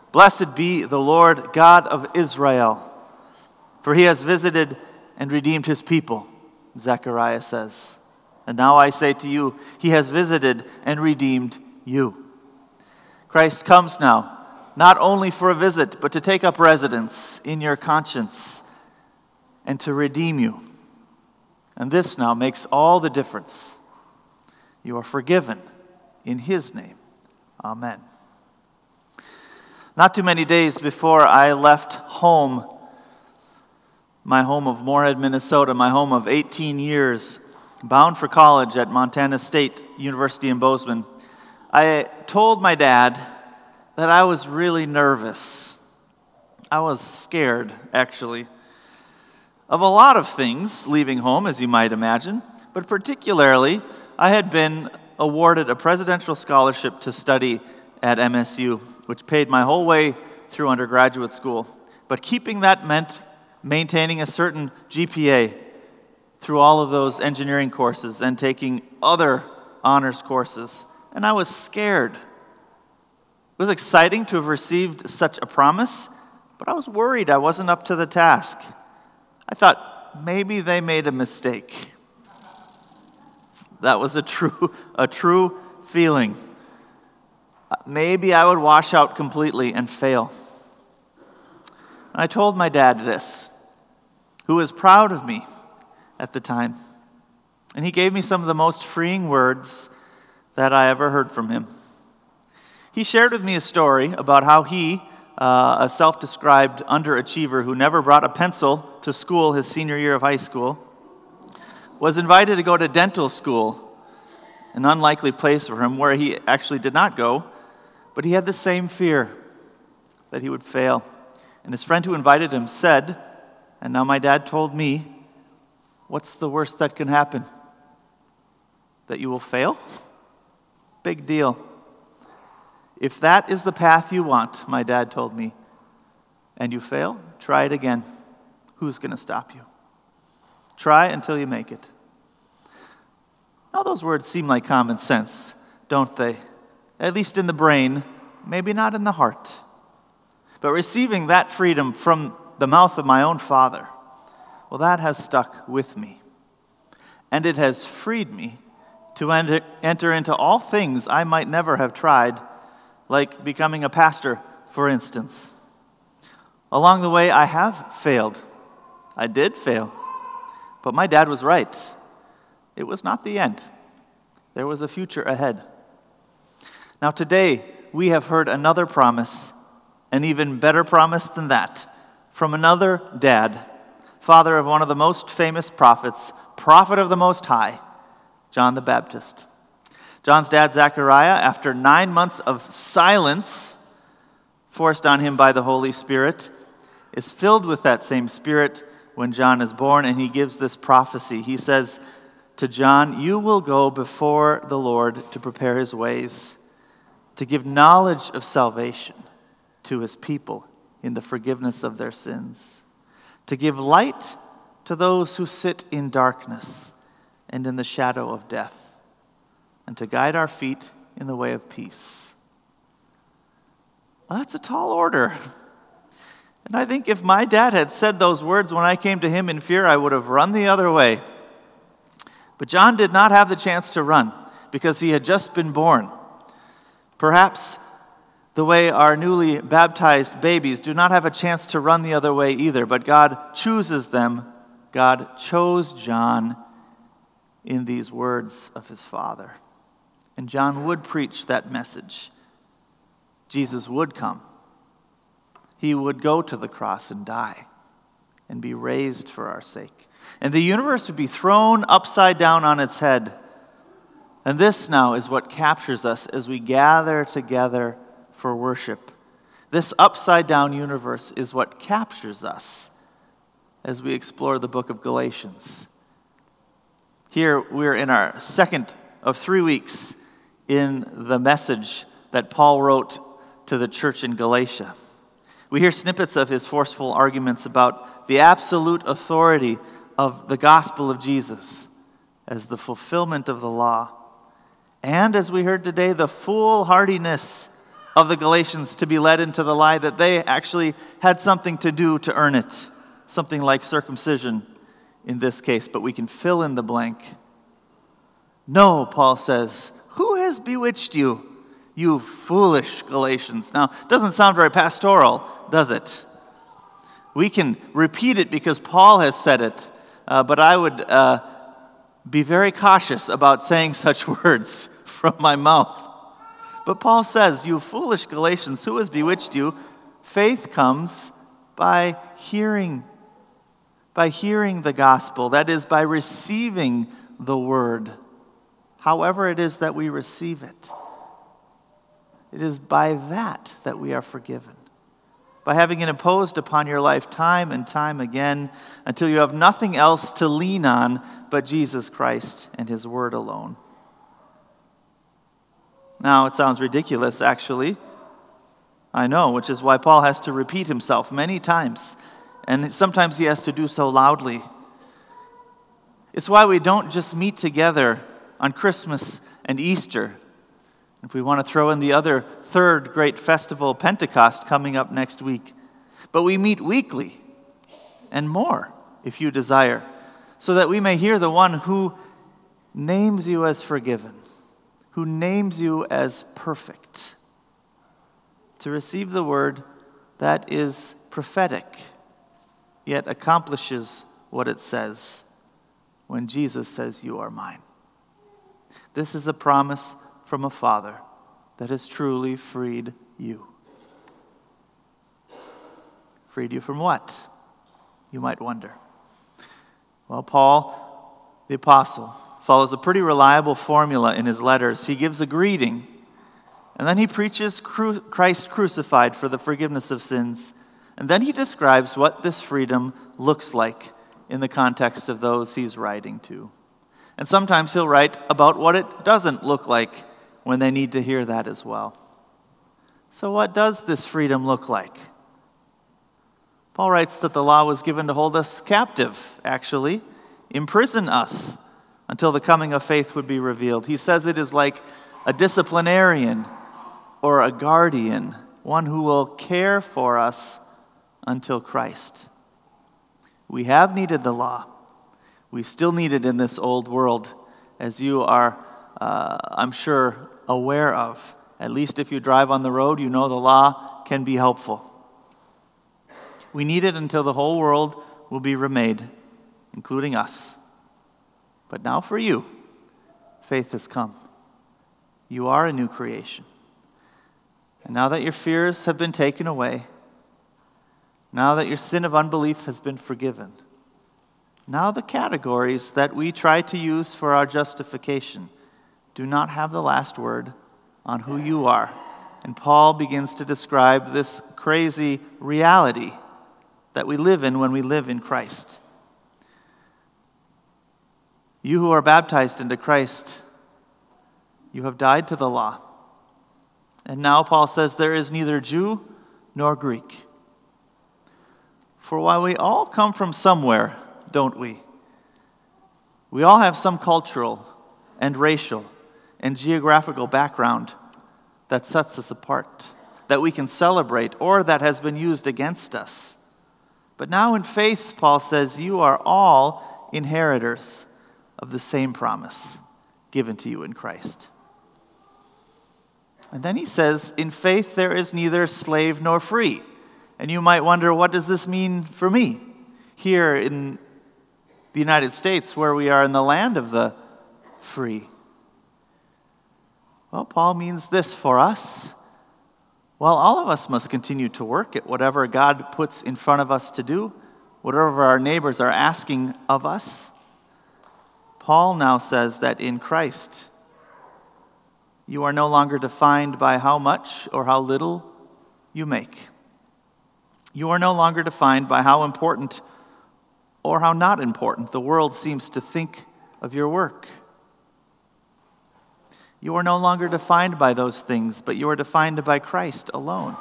Blessed be the Lord God of Israel, for he has visited and redeemed his people, Zechariah says. And now I say to you, he has visited and redeemed you. Christ comes now, not only for a visit, but to take up residence in your conscience and to redeem you. And this now makes all the difference. You are forgiven in his name. Amen. Not too many days before I left home, my home of Moorhead, Minnesota, my home of 18 years, bound for college at Montana State University in Bozeman, I told my dad that I was really nervous. I was scared, actually, of a lot of things leaving home, as you might imagine, but particularly, I had been awarded a presidential scholarship to study at MSU, which paid my whole way through undergraduate school. But keeping that meant maintaining a certain GPA through all of those engineering courses and taking other honors courses. And I was scared. It was exciting to have received such a promise, but I was worried I wasn't up to the task. I thought maybe they made a mistake. That was a true feeling. Maybe I would wash out completely and fail. I told my dad this, who was proud of me at the time. And he gave me some of the most freeing words that I ever heard from him. He shared with me a story about how he, a self-described underachiever who never brought a pencil to school his senior year of high school, was invited to go to dental school, an unlikely place for him where he actually did not go, but he had the same fear that he would fail. And his friend who invited him said, and now my dad told me, what's the worst that can happen? That you will fail? Big deal. If that is the path you want, my dad told me, and you fail, try it again. Who's going to stop you? Try until you make it. Now those words seem like common sense, don't they? At least in the brain, maybe not in the heart. But receiving that freedom from the mouth of my own father, well, that has stuck with me. And it has freed me to enter into all things I might never have tried, like becoming a pastor, for instance. Along the way, I have failed. I did fail. But my dad was right. It was not the end. There was a future ahead. Now today, we have heard another promise, an even better promise than that, from another dad, father of one of the most famous prophets, prophet of the Most High, John the Baptist. John's dad, Zechariah, after 9 months of silence forced on him by the Holy Spirit, is filled with that same Spirit when John is born, and he gives this prophecy. He says to John, "You will go before the Lord to prepare his ways, to give knowledge of salvation to his people in the forgiveness of their sins, to give light to those who sit in darkness and in the shadow of death, and to guide our feet in the way of peace." Well, that's a tall order. And I think if my dad had said those words when I came to him in fear, I would have run the other way. But John did not have the chance to run because he had just been born. Perhaps the way our newly baptized babies do not have a chance to run the other way either, but God chooses them. God chose John in these words of his Father. And John would preach that message. Jesus would come. He would go to the cross and die and be raised for our sake. And the universe would be thrown upside down on its head. And this now is what captures us as we gather together for worship. This upside down universe is what captures us as we explore the book of Galatians. Here we're in our second of 3 weeks in the message that Paul wrote to the church in Galatia. We hear snippets of his forceful arguments about the absolute authority of the gospel of Jesus as the fulfillment of the law. And as we heard today, the foolhardiness of the Galatians to be led into the lie that they actually had something to do to earn it, something like circumcision in this case, but we can fill in the blank. No, Paul says, who has bewitched you, you foolish Galatians? Now, it doesn't sound very pastoral, does it? We can repeat it because Paul has said it, but I would be very cautious about saying such words from my mouth. But Paul says, you foolish Galatians, who has bewitched you? Faith comes by hearing the gospel, that is, by receiving the word, however it is that we receive it. It is by that we are forgiven, by having it imposed upon your life time and time again until you have nothing else to lean on but Jesus Christ and his word alone. Now, it sounds ridiculous, actually. I know, which is why Paul has to repeat himself many times, and sometimes he has to do so loudly. It's why we don't just meet together on Christmas and Easter. If we want to throw in the other third great festival, Pentecost, coming up next week. But we meet weekly and more, if you desire, so that we may hear the one who names you as forgiven, who names you as perfect, to receive the word that is prophetic, yet accomplishes what it says when Jesus says, you are mine. This is a promise from a Father that has truly freed you. Freed you from what? You might wonder. Well, Paul, the apostle, follows a pretty reliable formula in his letters. He gives a greeting, and then he preaches Christ crucified for the forgiveness of sins, and then he describes what this freedom looks like in the context of those he's writing to. And sometimes he'll write about what it doesn't look like when they need to hear that as well. So what does this freedom look like? Paul writes that the law was given to hold us captive, actually, imprison us until the coming of faith would be revealed. He says it is like a disciplinarian or a guardian, one who will care for us until Christ. We have needed the law. We still need it in this old world, as you are, I'm sure, aware of. At least if you drive on the road, you know the law can be helpful. We need it until the whole world will be remade, including us. But now for you, faith has come. You are a new creation. And now that your fears have been taken away, now that your sin of unbelief has been forgiven, now the categories that we try to use for our justification do not have the last word on who you are. And Paul begins to describe this crazy reality that we live in when we live in Christ. You who are baptized into Christ, you have died to the law. And now Paul says there is neither Jew nor Greek. For while we all come from somewhere, don't we? We all have some cultural and racial and geographical background that sets us apart, that we can celebrate, or that has been used against us. But now in faith, Paul says, you are all inheritors of the same promise given to you in Christ. And then he says, in faith there is neither slave nor free. And you might wonder, what does this mean for me here in the United States, where we are in the land of the free? Well, Paul means this for us. Well, all of us must continue to work at whatever God puts in front of us to do, whatever our neighbors are asking of us. Paul now says that in Christ, you are no longer defined by how much or how little you make. You are no longer defined by how important or how not important the world seems to think of your work. You are no longer defined by those things, but you are defined by Christ alone.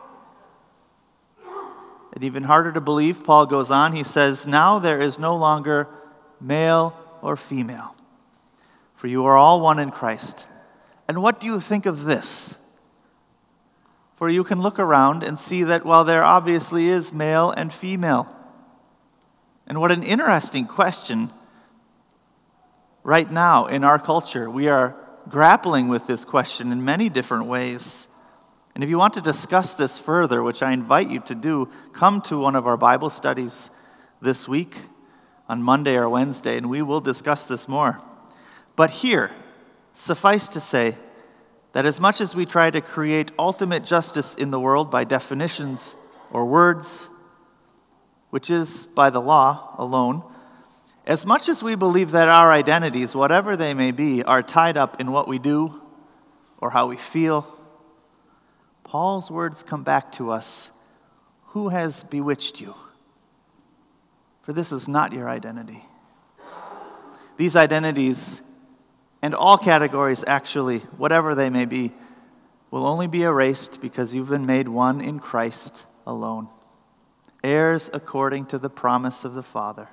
And even harder to believe, Paul goes on, he says, now there is no longer male or female, for you are all one in Christ. And what do you think of this? For you can look around and see that while there obviously is male and female. And what an interesting question right now in our culture. We are grappling with this question in many different ways. And if you want to discuss this further, which I invite you to do, come to one of our Bible studies this week on Monday or Wednesday, and we will discuss this more. But here, suffice to say that as much as we try to create ultimate justice in the world by definitions or words, which is by the law alone, as much as we believe that our identities, whatever they may be, are tied up in what we do or how we feel, Paul's words come back to us. Who has bewitched you? For this is not your identity. These identities, and all categories actually, whatever they may be, will only be erased because you've been made one in Christ alone. Heirs according to the promise of the Father.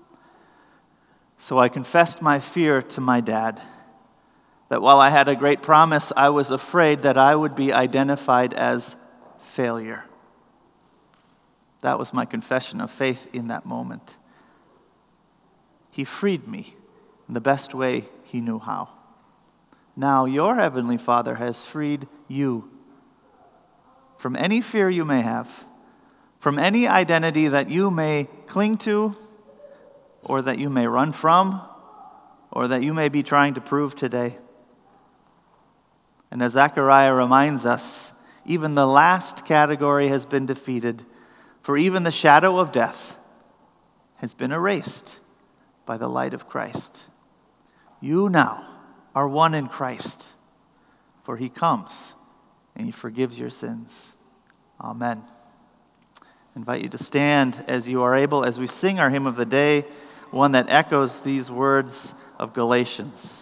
So I confessed my fear to my dad, that while I had a great promise, I was afraid that I would be identified as failure. That was my confession of faith in that moment. He freed me in the best way he knew how. Now your heavenly Father has freed you from any fear you may have, from any identity that you may cling to, or that you may run from, or that you may be trying to prove today. And as Zechariah reminds us, even the last category has been defeated, for even the shadow of death has been erased by the light of Christ. You now are one in Christ, for he comes and he forgives your sins. Amen. I invite you to stand as you are able as we sing our hymn of the day, one that echoes these words of Galatians.